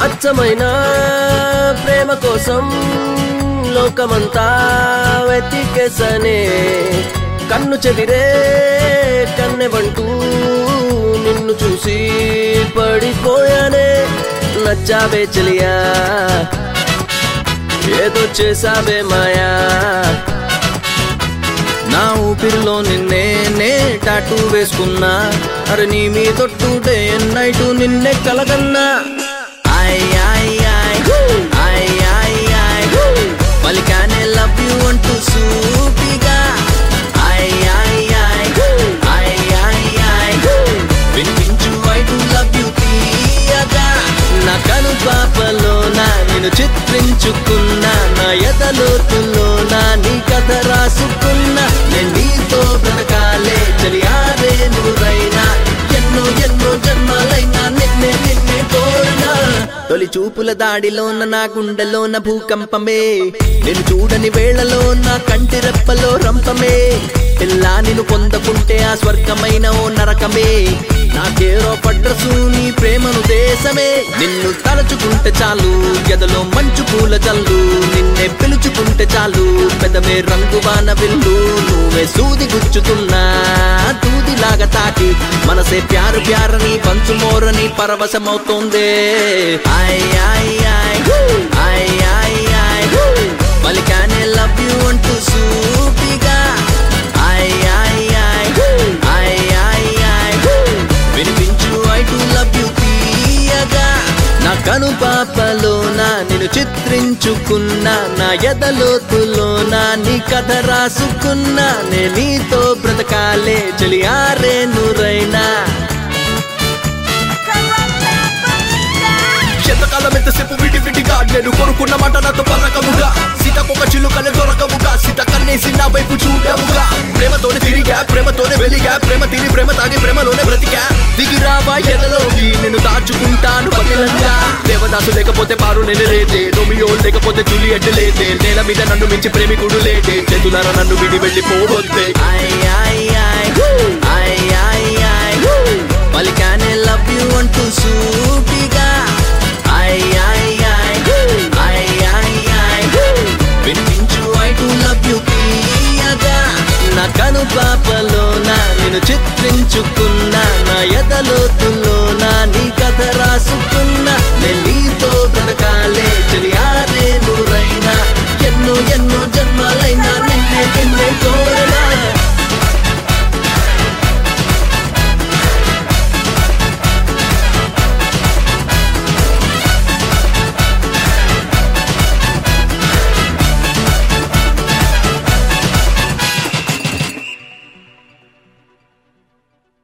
అచ్చమైన ప్రేమ కోసం లోకమంతా వెతికేసనే కన్ను చెదిరే కన్నెవంటూ నిన్ను చూసి పడిపోయానే నచ్చావే చెలియా ఏదో చేసావే మాయా నా ఊపిరిలో నిన్నే టాటూ వేసుకున్నా అరే నీ మీదొట్టు డే నైటు నిన్నే కలగన్నా పలికానే లవ్ యూ అంటూ సూపిగా వినిపించు ఐ డు లవ్ యూ తీయగా నా కను పాపలోనా నేను చిత్రించుకున్నా నా ఎదలోతులోనా నీ కథ రాసుకున్నా నేను నీతో బ్రతకాలే చలియారే నువ్వైనా ఎన్నో ఎన్నో జన్మాలైనా నిన్నే నిన్నే కోరినా తొలి చూపుల దాడిలోన నా గుండెలోన భూకంపమే నేను చూడని వేళలో నా కంటి రెప్పలో రంపమే పిల్లా నిన్ను పొందకుంటే ఆ స్వర్గమైన ఓ నరకమే నాకేరో పడ్రసు నీ ప్రేమను దేశమే నిన్ను తలచుకుంటే చాలు ఎదలో మంచు పూల జల్లు నిన్నే పిలుచుకుంటే చాలు పెదవే రంగువాన విల్లు నువ్వే సూది గుచ్చుతున్నా దూదిలాగా తాకి మనసే ప్యారు ప్యారని పంచుమోరని పరవశమవుతోందే పలికానే లవ్ యూ అంటూ సూపిగా వినిపించు ఐ డు లవ్ యూ తీయగా నా కను పాపలోనా నేను చిత్రించుకున్నా నా ఎదలోతులోనా నీ కథ రాసుకున్నా నే నీతో బ్రతకాలే చలియారే నూరైనా ఎంతకాలం ఎంతసేపు విడివిడిగా నేను కొనుక్కున్న మాట నాతో పలకముగా సీతకొక చిలుకలే దొరకముగా సీత కన్నేసి నా వైపు చూడముగా ప్రేమతోనే తిరిగా ప్రేమతోనే వెలిగా ప్రేమ తిని ప్రేమ తాగి ప్రేమలోనే బ్రతికా దిగిరావా ఎదలోకి నేను దాచుకుంటాను పగిలంగా దేవదాసు లేకపోతే పారు నేను లేదే రోమియో లేకపోతే జూలియట్ లేదే నేల మీద నన్ను మించి ప్రేమికుడు లేదే చేతులారా నన్ను విడి వెళ్ళిపోవద్దే పలికానే లవ్ యూ అంటూ సూపిగా వినిపించు ఐ డు లవ్ యూ తీయగా నా కను పాపలోనా నేను చిత్రించుకున్నా నా ఎదలోతులోనా నీ కథ రాసుకున్నా